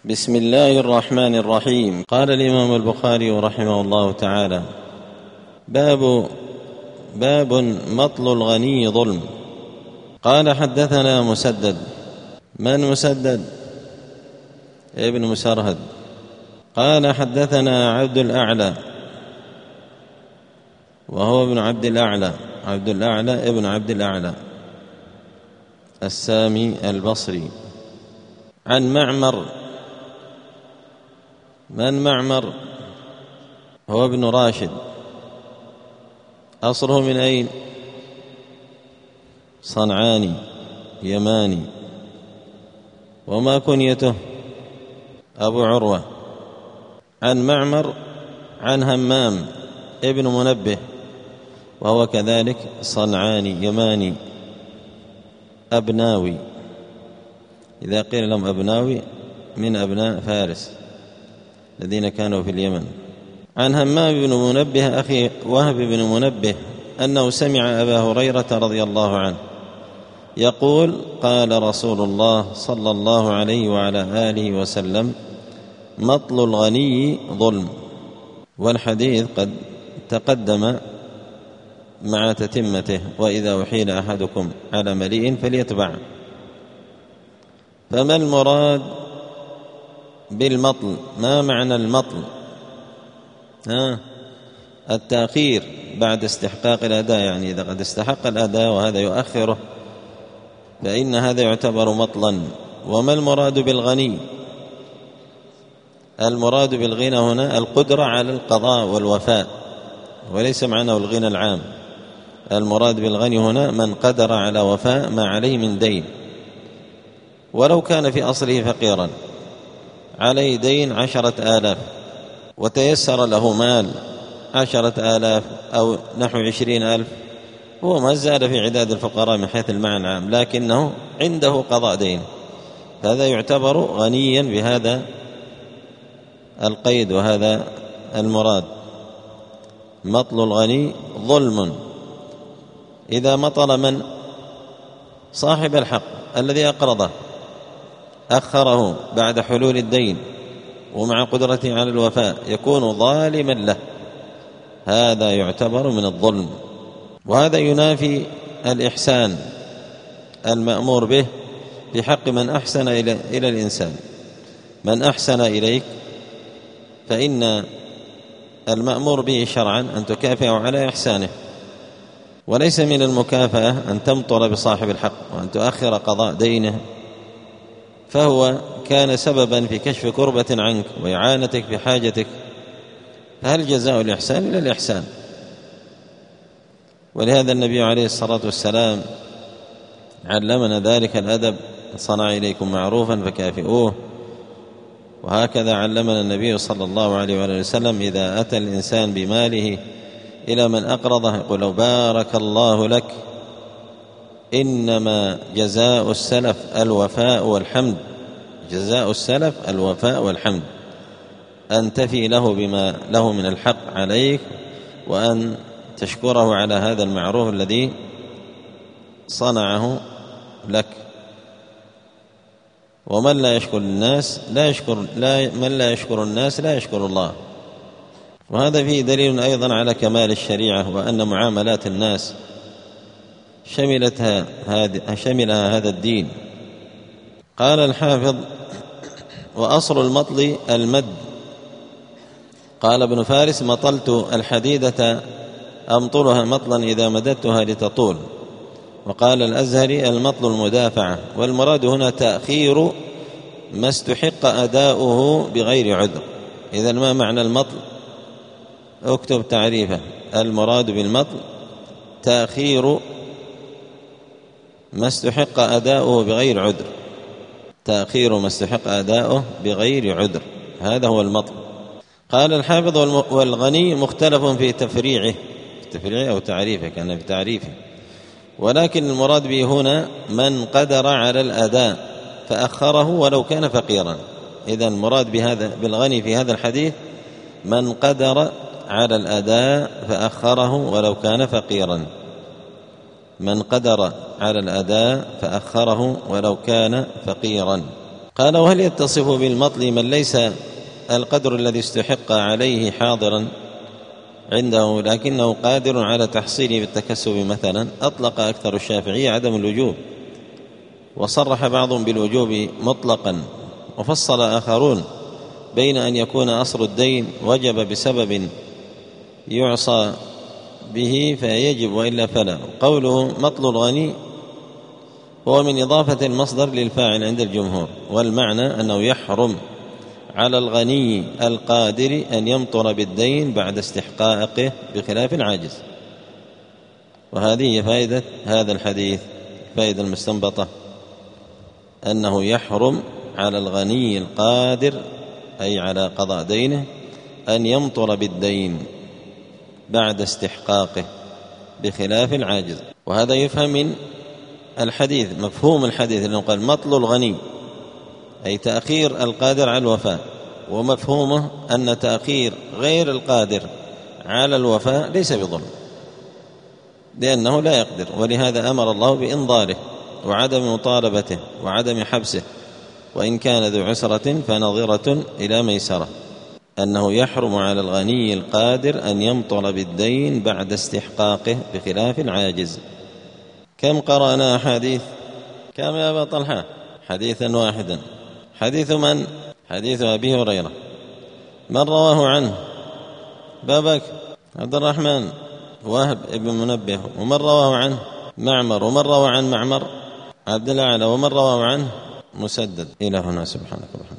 بسم الله الرحمن الرحيم. قال الإمام البخاري رحمه الله تعالى: باب مطل الغني ظلم. قال: حدثنا مسدد. من مسدد؟ ابن مسرهد. قال: حدثنا عبد الأعلى وهو ابن عبد الأعلى، عبد الأعلى ابن عبد الأعلى السامي البصري، عن معمر. من معمر؟ هو ابن راشد. أصله من أين؟ صنعاني يماني. وما كنيته؟ أبو عروة. عن معمر عن همام ابن منبه، وهو كذلك صنعاني يماني أبناوي. إذا قيل لهم أبناوي من أبناء فارس الذين كانوا في اليمن. عن همام بن منبه أخي وهب بن منبه أنه سمع أبا هريرة رضي الله عنه يقول: قال رسول الله صلى الله عليه وعلى آله وسلم: مطل الغني ظلم. والحديث قد تقدم مع تتمته: وإذا أحيل أحدكم على مليء فليتبع. فما المراد بالمطل؟ ما معنى المطل؟ التأخير بعد استحقاق الأداء، يعني إذا قد استحق الأداء وهذا يؤخره فإن هذا يعتبر مطلا. وما المراد بالغني؟ المراد بالغنى هنا القدرة على القضاء والوفاء، وليس معناه الغنى العام. المراد بالغني هنا من قدر على وفاء ما عليه من دين، ولو كان في أصله فقيرا عليه دين 10,000 وتيسر له مال 10,000 أو نحو 20,000، هو ما زال في عداد الفقراء من حيث المعنى العام، لكنه عنده قضاء دين، فهذا يعتبر غنيا بهذا القيد وهذا المراد. مطل الغني ظلم. إذا مطل من؟ صاحب الحق الذي أقرضه، أخره بعد حلول الدين ومع قدرته على الوفاء، يكون ظالما له، هذا يعتبر من الظلم. وهذا ينافي الإحسان المأمور به في حق من أحسن إلى الإنسان. من أحسن إليك فإن المأمور به شرعا أن تكافئه على إحسانه، وليس من المكافأة أن تمطل بصاحب الحق وأن تؤخر قضاء دينه، فهو كان سببا في كشف كربة عنك وإعانتك في حاجتك، فهل جزاء الإحسان إلا الإحسان؟ ولهذا النبي عليه الصلاة والسلام علمنا ذلك الأدب: صنع إليكم معروفا فكافئوه. وهكذا علمنا النبي صلى الله عليه وآله وسلم: إذا أتى الإنسان بماله إلى من أقرضه يقول له: بارك الله لك، إنما جزاء السلف الوفاء والحمد. جزاء السلف الوفاء والحمد، أن تفي له بما له من الحق عليك، وأن تشكره على هذا المعروف الذي صنعه لك. ومن لا يشكر الناس من لا يشكر الناس لا يشكر الله. وهذا فيه دليل أيضا على كمال الشريعة، وأن معاملات الناس شملها هذا الدين. قال الحافظ: وأصل المطل المد. قال ابن فارس: مطلت الحديدة أمطلها مطلا إذا مددتها لتطول. وقال الأزهري: المطل المدافعة. والمراد هنا تأخير ما استحق أداؤه بغير عذر. إذن ما معنى المطل؟ اكتب تعريفه: المراد بالمطل تأخير ما استحق أداؤه بغير عذر. تأخير ما استحق أداؤه بغير عذر، هذا هو المطل. قال الحافظ: والغني مختلف في تفريعه أو تعريفه، كان في تعريفه، ولكن المراد به هنا من قدر على الأداء فأخره ولو كان فقيرا. إذن المراد بالغني في هذا الحديث من قدر على الأداء فأخره ولو كان فقيرا. من قدر على الأداء فأخره ولو كان فقيرا. قال: وهل يتصف بالمطل من ليس القدر الذي استحق عليه حاضرا عنده لكنه قادر على تحصيله بالتكسب مثلا؟ أطلق أكثر الشافعية عدم الوجوب، وصرح بعضهم بالوجوب مطلقا، وفصل آخرون بين أن يكون أصل الدين وجب بسبب يعصى به فيجب وإلا فلا. قوله مطل الغني هو من إضافة المصدر للفاعل عند الجمهور، والمعنى أنه يحرم على الغني القادر أن يمطر بالدين بعد استحقاقه بخلاف العاجز. وهذه فائدة هذا الحديث، فائدة المستنبطة أنه يحرم على الغني القادر أي على قضاء دينه أن يمطر بالدين بعد استحقاقه بخلاف العاجز. وهذا يفهم من الحديث، مفهوم الحديث أنه قال مطل الغني أي تأخير القادر على الوفاء، ومفهومه أن تأخير غير القادر على الوفاء ليس بظلم لأنه لا يقدر، ولهذا أمر الله بإنظاره وعدم مطالبته وعدم حبسه، وإن كان ذو عسرة فنظرة إلى ميسرة، أنه يحرم على الغني القادر أن يمطل بالدين بعد استحقاقه بخلاف العاجز. كم قرأنا أحاديث؟ كم يا أبا طلحة؟ حديثا واحدا. حديث من؟ حديث أبي هريرة. من رواه عنه؟ بابك عبد الرحمن وهب ابن منبه. ومن رواه عنه؟ معمر. ومن روى عن معمر؟ عبد الأعلى. ومن رواه عنه؟ مسدد. إلى هنا. سبحانك اللهم.